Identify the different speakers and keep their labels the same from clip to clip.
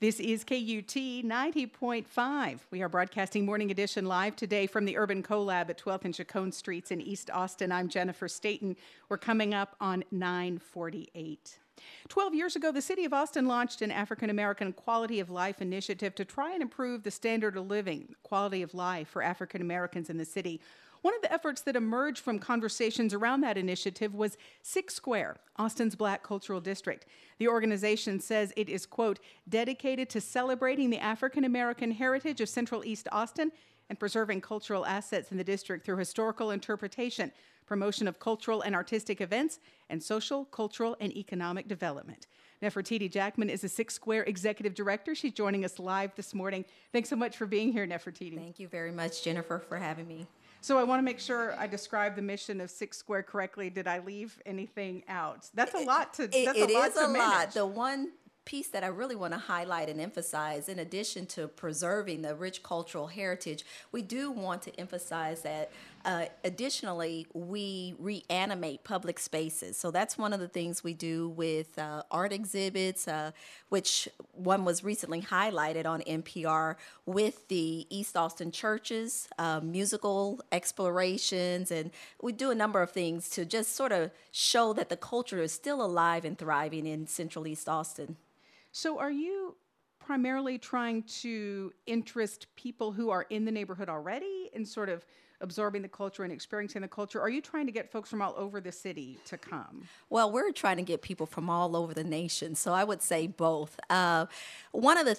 Speaker 1: This is KUT 90.5. We are broadcasting Morning Edition live today from the Urban CoLab at 12th and Chacon Streets in East Austin. I'm Jennifer Staten. We're coming up on 9:48. 12 years ago, the city of Austin launched an African American quality of life initiative to try and improve the standard of living, quality of life for African Americans in the city. One of the efforts that emerged from conversations around that initiative was Six Square, Austin's Black Cultural District. The organization says it is, quote, dedicated to celebrating the African American heritage of Central East Austin and preserving cultural assets in the district through historical interpretation, promotion of cultural and artistic events, and social, cultural, and economic development. Nefertiti Jackman is the Six Square Executive Director. She's joining us live this morning. Thanks so much for being here, Nefertiti.
Speaker 2: Thank you very much, Jennifer, for having me.
Speaker 1: So I want to make sure I describe the mission of Six Square correctly. Did I leave anything out? That's a lot to manage.
Speaker 2: It is a lot. The one piece that I really want to highlight and emphasize, in addition to preserving the rich cultural heritage, we do want to emphasize that additionally, we reanimate public spaces. So that's one of the things we do with art exhibits, which one was recently highlighted on NPR with the East Austin churches, musical explorations, and we do a number of things to just sort of show that the culture is still alive and thriving in Central East Austin.
Speaker 1: So are you primarily trying to interest people who are in the neighborhood already and sort of absorbing the culture and experiencing the culture? Are you trying to get folks from all over the city to come?
Speaker 2: Well, we're trying to get people from all over the nation, so I would say both. One of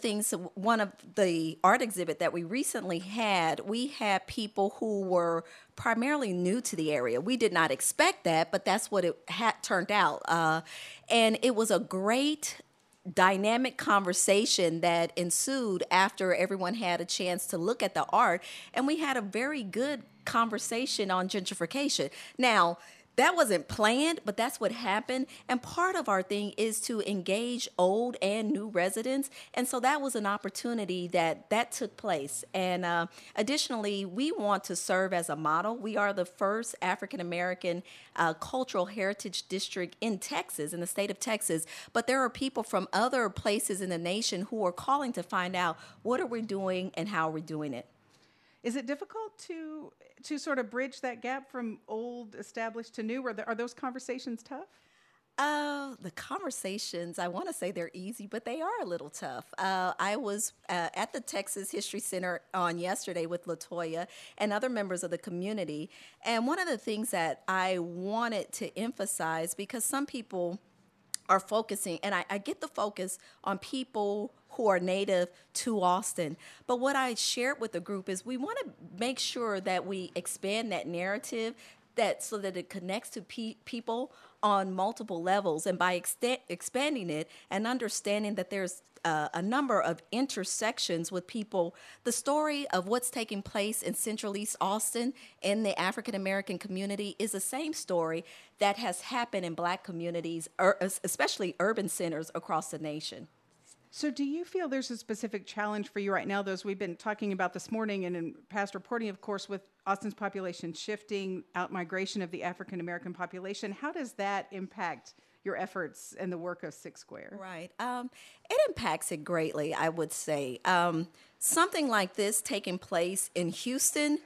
Speaker 2: the art exhibit that we recently had, we had people who were primarily new to the area. We did not expect that, but that's what it had turned out. And it was a great dynamic conversation that ensued after everyone had a chance to look at the art, and we had a very good conversation on gentrification. Now, that wasn't planned, but that's what happened. And part of our thing is to engage old and new residents. And so that was an opportunity that took place. And additionally, we want to serve as a model. We are the first African-American cultural heritage district in Texas, in the state of Texas. But there are people from other places in the nation who are calling to find out what are we doing and how are we doing it.
Speaker 1: Is it difficult to sort of bridge that gap from old established to new? Are those conversations tough?
Speaker 2: The conversations, I want to say they're easy, but they are a little tough. I was at the Texas History Center on yesterday with LaToya and other members of the community. And one of the things that I wanted to emphasize, because some people are focusing, and I get the focus on people who are native to Austin. But what I shared with the group is we want to make sure that we expand that narrative so that it connects to people on multiple levels. And by expanding it and understanding that there's a number of intersections with people, the story of what's taking place in Central East Austin in the African American community is the same story that has happened in Black communities, especially urban centers across the nation.
Speaker 1: So do you feel there's a specific challenge for you right now, those we've been talking about this morning and in past reporting, of course, with Austin's population shifting, out-migration of the African-American population? How does that impact your efforts and the work of Six Square?
Speaker 2: Right. It impacts it greatly, I would say. Something like this taking place in Houston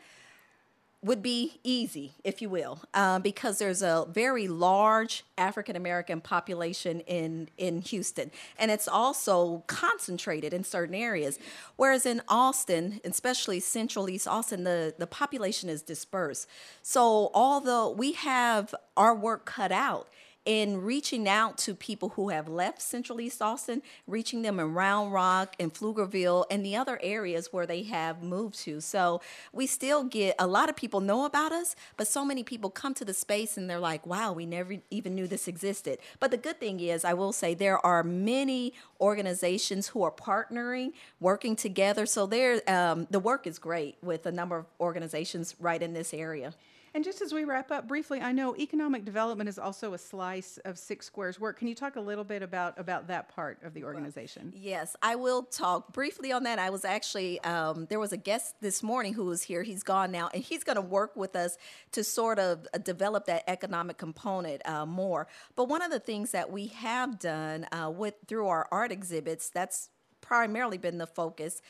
Speaker 2: would be easy, if you will, because there's a very large African-American population in Houston, and it's also concentrated in certain areas. Whereas in Austin, especially Central East Austin, the population is dispersed. So although we have our work cut out in reaching out to people who have left Central East Austin, reaching them in Round Rock and Pflugerville and the other areas where they have moved to. So we still get, a lot of people know about us, but so many people come to the space and they're like, wow, we never even knew this existed. But the good thing is, I will say, there are many organizations who are partnering, working together. So the work is great with a number of organizations right in this area.
Speaker 1: And just as we wrap up briefly, I know economic development is also a slice of Six Square's work. Can you talk a little bit about that part of the organization?
Speaker 2: Yes, I will talk briefly on that. I was actually, there was a guest this morning who was here. He's gone now, and he's going to work with us to sort of develop that economic component more. But one of the things that we have done through our art exhibits, that's primarily been the focus.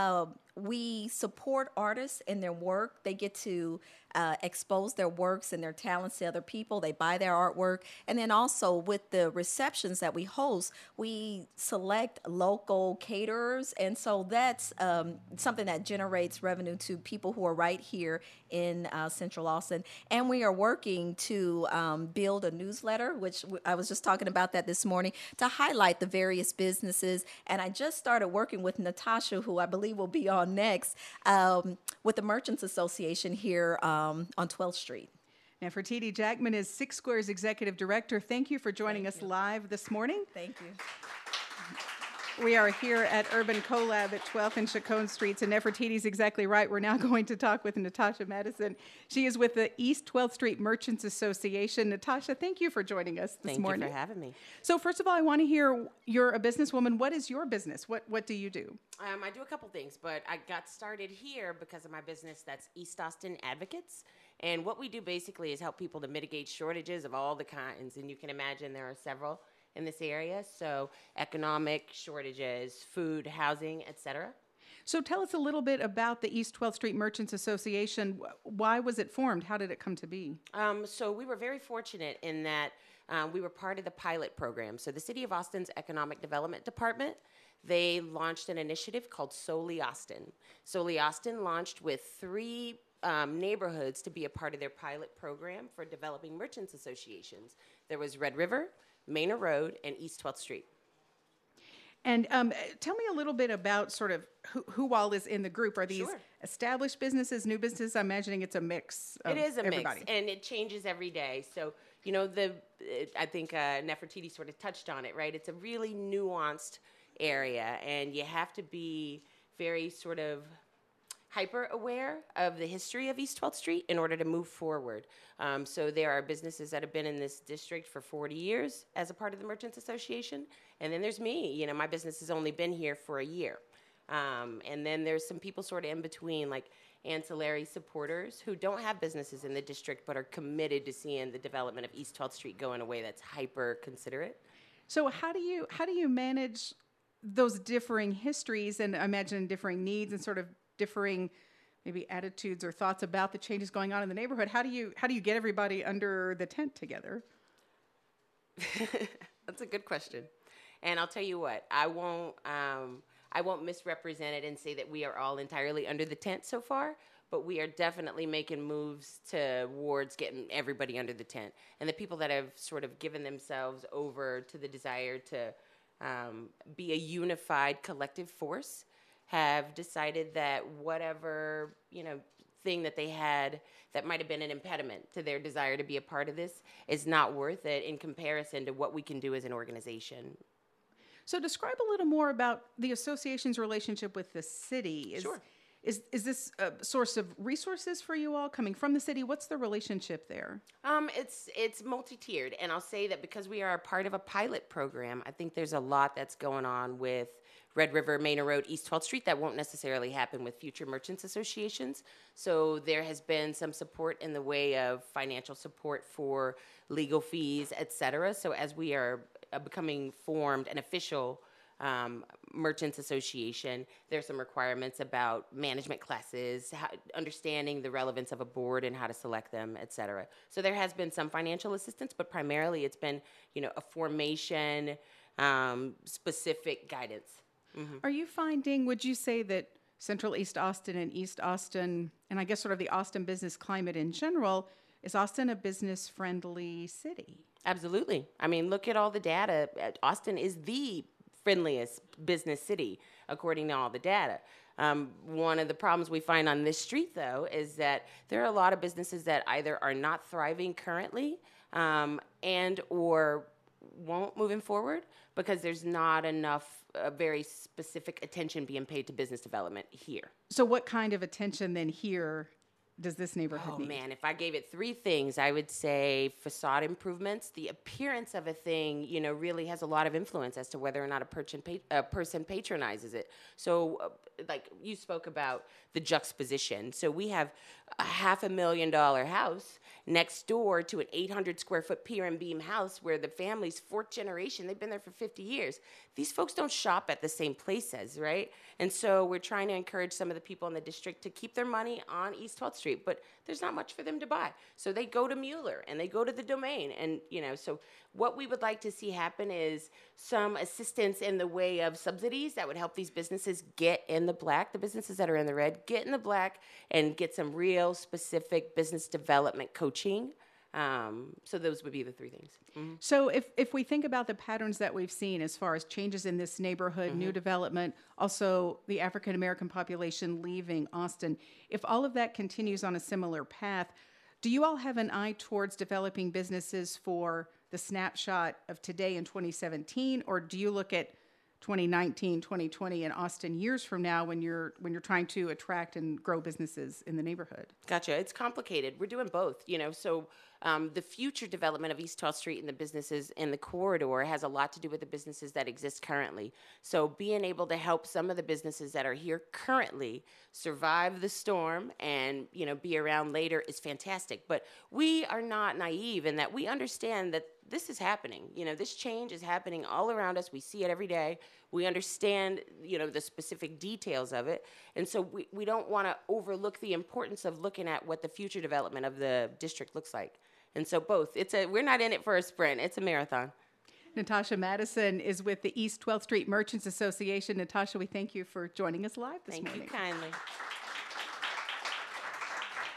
Speaker 2: We support artists in their work. They get to expose their works and their talents to other people. They buy their artwork. And then also with the receptions that we host, we select local caterers. And so that's something that generates revenue to people who are right here in Central Austin. And we are working to build a newsletter, which I was just talking about that this morning, to highlight the various businesses. And I just started working with Natasha, who I believe will be on next, with the Merchants Association here on 12th Street.
Speaker 1: Nefertiti Jackman is Six Square's Executive Director. Thank you for joining us live this morning.
Speaker 2: Thank you.
Speaker 1: We are here at Urban Collab at 12th and Chacon Streets, and Nefertiti's exactly right. We're now going to talk with Natasha Madison. She is with the East 12th Street Merchants Association. Natasha, thank you for joining us this morning.
Speaker 3: Thank you for having me.
Speaker 1: So first of all, I want to hear, you're a businesswoman. What is your business? What do you do?
Speaker 3: I do a couple things, but I got started here because of my business that's East Austin Advocates. And what we do basically is help people to mitigate shortages of all the kinds. And you can imagine there are several in this area. So economic shortages, food, housing, etc.
Speaker 1: So tell us a little bit about the East 12th Street Merchants Association. Why was it formed? How did it come to be?
Speaker 3: So we were very fortunate in that we were part of the pilot program. So the City of Austin's Economic Development Department, they launched an initiative called Soli Austin. Soli Austin launched with 3 neighborhoods to be a part of their pilot program for developing merchants associations. There was Red River, Manor Road, and East 12th Street.
Speaker 1: And tell me a little bit about sort of who all is in the group. Are these established businesses, new businesses? I'm imagining it's a mix of
Speaker 3: It is a
Speaker 1: everybody.
Speaker 3: mix, and it changes every day. So, I think Nefertiti sort of touched on it, right? It's a really nuanced area, and you have to be very sort of hyper aware of the history of East 12th Street in order to move forward. So there are businesses that have been in this district for 40 years as a part of the Merchants Association. And then there's me. My business has only been here for a year. And then there's some people sort of in between, like ancillary supporters who don't have businesses in the district but are committed to seeing the development of East 12th Street go in a way that's hyper considerate.
Speaker 1: So how do you manage those differing histories and I imagine differing needs and sort of differing maybe attitudes or thoughts about the changes going on in the neighborhood? How do you get everybody under the tent together?
Speaker 3: That's a good question. And I'll tell you what, I won't misrepresent it and say that we are all entirely under the tent so far, but we are definitely making moves towards getting everybody under the tent. And the people that have sort of given themselves over to the desire to be a unified collective force have decided that whatever, thing that they had that might have been an impediment to their desire to be a part of this is not worth it in comparison to what we can do as an organization.
Speaker 1: So describe a little more about the association's relationship with the city.
Speaker 3: Sure.
Speaker 1: Is this a source of resources for you all coming from the city? What's the relationship there?
Speaker 3: It's multi-tiered, and I'll say that because we are a part of a pilot program, I think there's a lot that's going on with Red River, Manor Road, East 12th Street that won't necessarily happen with future merchants associations. So there has been some support in the way of financial support for legal fees, et cetera. So as we are becoming formed an official merchants association, there's some requirements about management classes, understanding the relevance of a board and how to select them, et cetera. So there has been some financial assistance, but primarily it's been, a formation specific guidance. Mm-hmm.
Speaker 1: Are you finding, would you say that Central East Austin and East Austin, and I guess sort of the Austin business climate in general, is Austin a business-friendly city?
Speaker 3: Absolutely. I mean, look at all the data. Austin is the friendliest business city, according to all the data. One of the problems we find on this street, though, is that there are a lot of businesses that either are not thriving currently and or won't moving forward because there's not enough very specific attention being paid to business development here.
Speaker 1: So what kind of attention then here does this neighborhood need?
Speaker 3: Oh, man, if I gave it 3 things, I would say facade improvements. The appearance of a thing, really has a lot of influence as to whether or not a person patronizes it. So, like you spoke about the juxtaposition. So we have a $500,000 house, next door to an 800 square foot pier and beam house where the family's fourth generation, they've been there for 50 years. These folks don't shop at the same places, right? And so we're trying to encourage some of the people in the district to keep their money on East 12th Street, but there's not much for them to buy. So they go to Mueller and they go to the Domain. And, so what we would like to see happen is some assistance in the way of subsidies that would help these businesses get in the black, the businesses that are in the red, get in the black and get some real specific business development coaching. So those would be the three things. Mm-hmm.
Speaker 1: So if we think about the patterns that we've seen as far as changes in this neighborhood, new development, also the African American population leaving Austin, if all of that continues on a similar path, do you all have an eye towards developing businesses for the snapshot of today in 2017, or do you look at 2019, 2020 in Austin years from now when you're trying to attract and grow businesses in the neighborhood?
Speaker 3: Gotcha. It's complicated. We're doing both, so the future development of East 12th Street and the businesses in the corridor has a lot to do with the businesses that exist currently. So being able to help some of the businesses that are here currently survive the storm and, be around later is fantastic. But we are not naive in that we understand that this is happening. This change is happening all around us. We see it every day. We understand, the specific details of it. And so we don't want to overlook the importance of looking at what the future development of the district looks like. And so both. We're not in it for a sprint. It's a marathon.
Speaker 1: Natasha Madison is with the East 12th Street Merchants Association. Natasha, we thank you for joining us live this morning.
Speaker 3: Thank you kindly.